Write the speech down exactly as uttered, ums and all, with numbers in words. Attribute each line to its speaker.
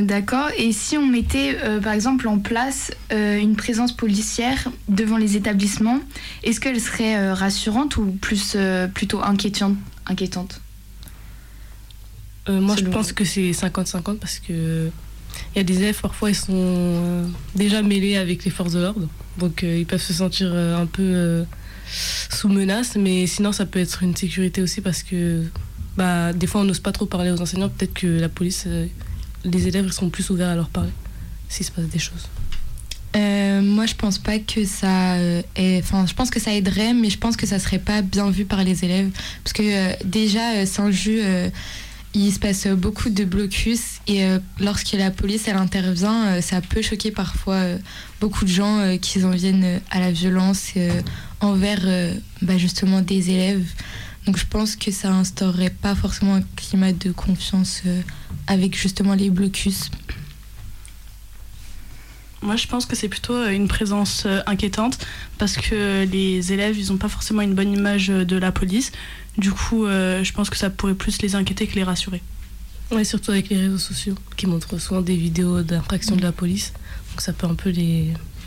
Speaker 1: D'accord. Et si on mettait, euh, par exemple, en place euh, une présence policière devant les établissements, est-ce qu'elle serait euh, rassurante ou plus, euh, plutôt inquiétante, inquiétante
Speaker 2: euh, Moi,
Speaker 1: Selon
Speaker 2: je pense
Speaker 1: vous.
Speaker 2: que c'est cinquante cinquante parce que il y a des élèves, parfois, ils sont euh, déjà mêlés avec les forces de l'ordre. Donc, euh, ils peuvent se sentir euh, un peu euh, sous menace. Mais sinon, ça peut être une sécurité aussi parce que bah, des fois, on n'ose pas trop parler aux enseignants. Peut-être que la police, euh, les élèves ils seront plus ouverts à leur parler s'il se passe des choses.
Speaker 3: Euh, moi, je pense pas que ça. euh, est- Enfin, je pense que ça aiderait, mais je pense que ça serait pas bien vu par les élèves. Parce que euh, déjà, euh, Saint-Just, euh, il se passe beaucoup de blocus et euh, lorsque la police elle intervient, euh, ça peut choquer parfois euh, beaucoup de gens euh, qui en viennent euh, à la violence euh, envers euh, bah, justement des élèves. Donc je pense que ça instaurerait pas forcément un climat de confiance euh, avec justement les blocus.
Speaker 4: Moi, je pense que c'est plutôt une présence euh, inquiétante parce que les élèves, ils n'ont pas forcément une bonne image de la police. Du coup, euh, je pense que ça pourrait plus les inquiéter que les rassurer.
Speaker 2: Ouais, surtout avec les réseaux sociaux qui montrent souvent des vidéos d'infraction de la police. Donc ça peut un peu les,